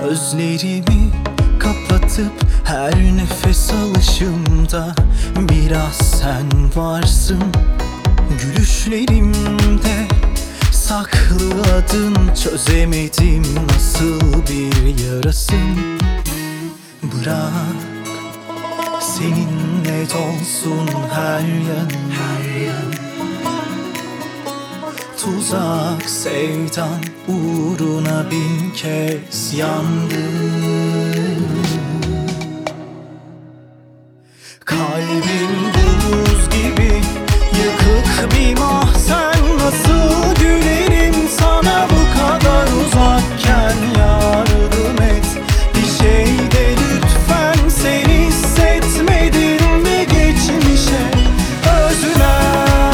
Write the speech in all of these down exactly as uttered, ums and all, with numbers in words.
Gözlerimi kapatıp her nefes alışımda biraz sen varsın. Gülüşlerimde saklı adın, çözemedim nasıl bir yarasın. Bırak seninle dolsun her yan, her yan. Tuzak sevdan uğruna bin kez yandım. Kalbim buz gibi yıkık bir mahzen, nasıl gülerim sana bu kadar uzakken. Yardım et bir şey de lütfen, sen hissetmedin mi geçmişe özlem.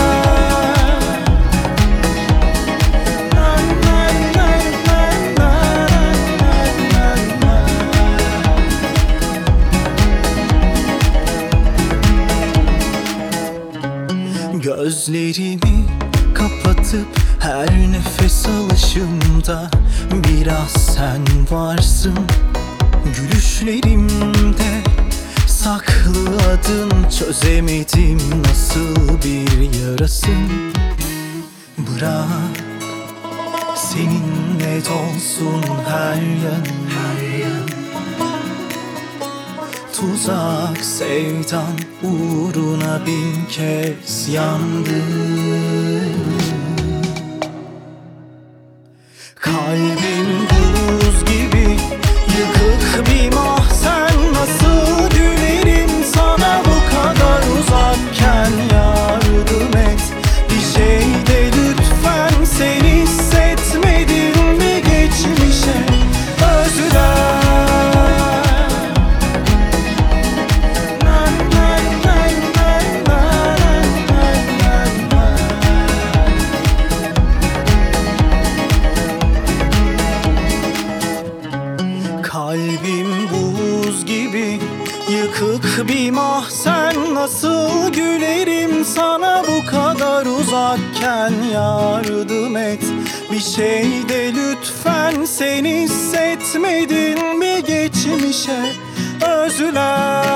Gözlerimi kapatıp her nefes alışımda biraz sen varsın. Gülüşlerimde saklı adın, çözemedim nasıl bir yarasın. Bırak seninle dolsun her yan, her yan. Tuzak sevdan uğruna bin kez yandım. Kalbim buz gibi yıkık bir mahzen, nasıl gülerim sana bu kadar uzakken. Yardım et bir şey de lütfen, sen hissetmedin mi geçmişe özlem. Kalbim buz gibi yıkık bir mahzen, nasıl gülerim sana bu kadar uzakken. Yardım et bir şey de lütfen, sen hissetmedin mi geçmişe özlem.